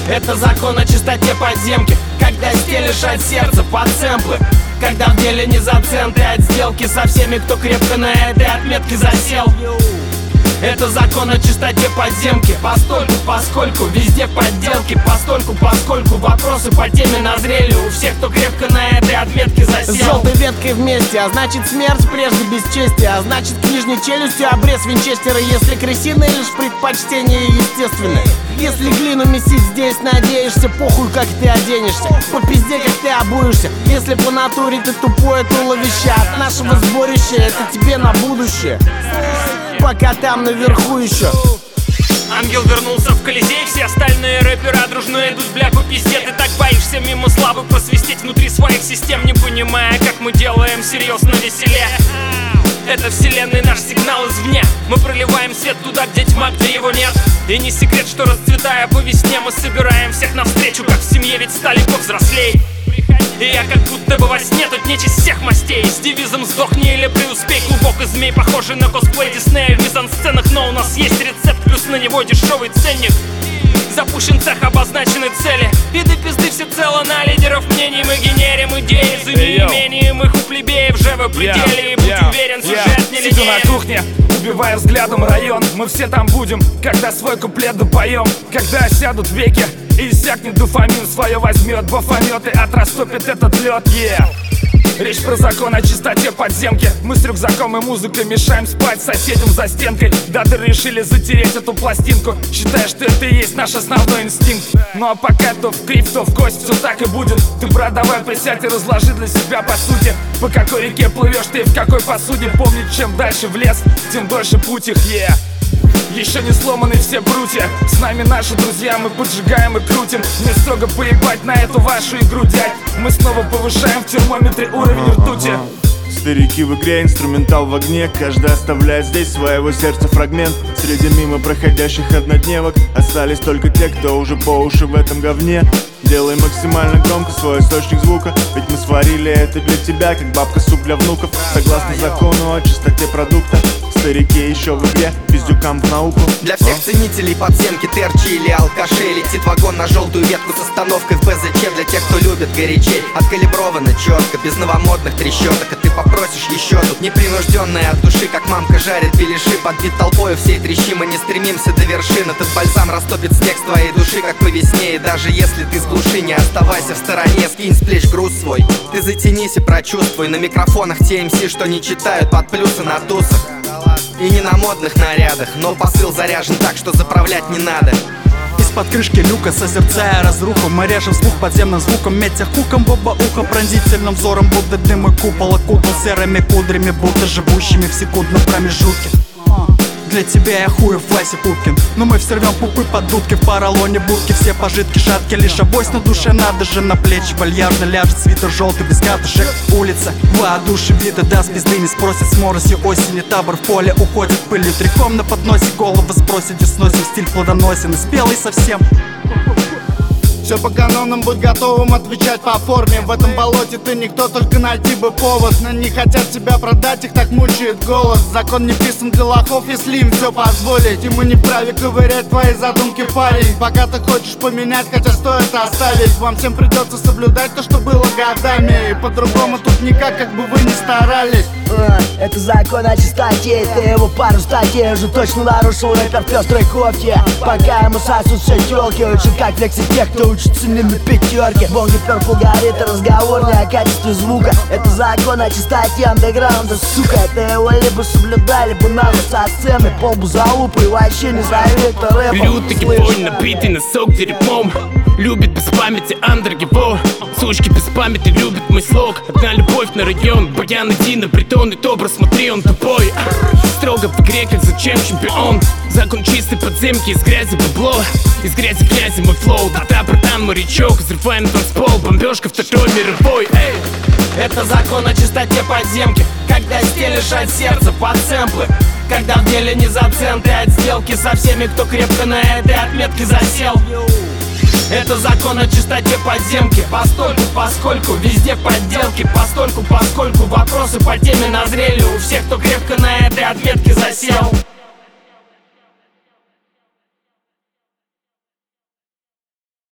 Это закон о чистоте подземки, когда стелишь от сердца под сэмплы, когда в деле не за центы от сделки со всеми, кто крепко на этой отметке засел. Это закон о чистоте подземки, постольку, поскольку везде подделки, постольку, поскольку вопросы по теме назрели у всех, кто крепко на этой отметке засел. С желтой веткой вместе, а значит смерть прежде бесчестия, а значит к нижней челюстью обрез Винчестера. Если крысиное лишь предпочтение естественное, если глину месить здесь надеешься, похуй как ты оденешься, по пизде как ты обуешься. Если по натуре ты тупое туловище, от нашего сборища это тебе на будущее, пока там наверху еще. Ангел вернулся в Колизей, все остальные рэперы дружно идут, бля, по пизде. Ты так боишься мимо славы просвистеть внутри своих систем, не понимая, как мы делаем серьезно веселе. Это вселенной наш сигнал извне. Мы проливаем свет туда, где тьма, где его нет. И не секрет, что расцветая по весне, мы собираем всех навстречу, как в семье, ведь стали повзрослей. И я как будто бы во сне, тут нечисть всех мастей, с девизом «Сдохни или преуспей». Глубокий змей, похожий на косплей Диснея в мизансценах, но у нас есть рецепт, плюс на него дешевый ценник. Запущен цех, обозначены цели, и до пизды всецело на лидеров мнений. Мы генерим идеи за неимением их у плебеев же в пределе. И будь уверен, сюжет не сидю на линеен. кухне, убивая взглядом район. Мы все там будем, когда свой куплет допоем. Когда осядут веки и иссякнет дофамин, свое возьмет бафанет и отрастопит этот лед. Речь про закон о чистоте подземки. Мы с рюкзаком и музыкой мешаем спать соседям за стенкой. Дады решили затереть эту пластинку, считая, что это и есть наш основной инстинкт. Ну а пока то в кривь, то в кость, все так и будет. Ты, брат, давай присядь и разложи для себя по сути, по какой реке плывешь ты и в какой посуде. Помни, чем дальше в лес, тем дольше путь их, Еще не сломаны все прутья, с нами наши друзья, мы поджигаем и крутим. Мне строго поебать на эту вашу игру, дядь. Мы снова повышаем в термометре уровень ртути. Старики в игре, инструментал в огне. Каждый оставляет здесь своего сердца фрагмент. Среди мимо проходящих однодневок остались только те, кто уже по уши в этом говне. Делай максимально громко свой источник звука, ведь мы сварили это для тебя, как бабка суп для внуков. Согласно закону о чистоте продукта, старики еще в игре, пиздюкам в науку. Для всех ценителей подземки, терчи или алкашей, летит вагон на желтую ветку с остановкой в БЗЧ. Для тех, кто любит горячей, откалибровано четко, без новомодных трещоток. А ты попросишь еще тут, непринужденная от души, как мамка жарит беляши. Подбит толпою всей трещи, мы не стремимся до вершин. Этот бальзам растопит снег с твоей души, как по весне. И даже если ты с глуши, не оставайся в стороне, скинь с плеч груз свой. Ты затянись и прочувствуй, на микрофонах те МС, что не читают под плюсы на тусах и не на модных нарядах, но посыл заряжен так, что заправлять не надо. Из-под крышки люка, созерцая разруху, мы режем слух подземным звуком, метя хуком в оба уха, пронзительным взором, будто дым и купол окутал серыми кудрями, будто живущими в секундном промежутке. Для тебя я хуев Вася Пупкин, но мы все рвем пупы под дудки, в поролоне будки, все пожитки шатки, лишь авось на душе надо же, на плечи вальяжно ляжет свитер желтый без катышек. Улица воодушевит и даст пизды, не спросит с моросью осени, табор в поле уходит пылью, триком на подносе головы спросите, сносим стиль плодоносен и спелый совсем. Все по канонам, будь готовым отвечать по форме. В этом болоте ты никто, только найти бы повод. Но не хотят тебя продать, их так мучает голос. Закон не писан для лохов, если им все позволить. И мы не вправе ковырять твои задумки, парень. Пока ты хочешь поменять, хотя стоит оставить. Вам всем придется соблюдать то, что было годами. И по-другому тут никак, как бы вы ни старались. Это закон о чистоте, ты его пару статей уже точно нарушил, рэпер в пестрой кофте. Пока ему сосут все тёлки, учат как флекси тех, кто учится не на пятерке. Бонги перку горит, разговор не о качестве звука. Это закон о чистоте андеграунда, сука. Это его либо соблюдали, либо нахуй со сцены. Полбу залупы и вообще не зови это рэпом. Лютый гибой, набитый носок дерьмом. Любит без памяти андергибо. Сучки без памяти любят мой слог. Одна любовь на район, Баян иди на притон. И добро смотри, он тупой. Строго в игре, как зачем чемпион. Закон чистой подземки, из грязи бабло. Из грязи князи мой флоу. Да, братан, морячок, взрываем танцпол. Бомбежка второй мировой. Эй! Это закон о чистоте подземки, когда стелишь от сердца под сэмплы, когда в деле не за центы от сделки со всеми, кто крепко на этой отметке засел. Это закон о чистоте подземки, постольку, поскольку везде подделки, постольку, поскольку вопросы по теме назрели у всех, кто крепко на этой отметке засел.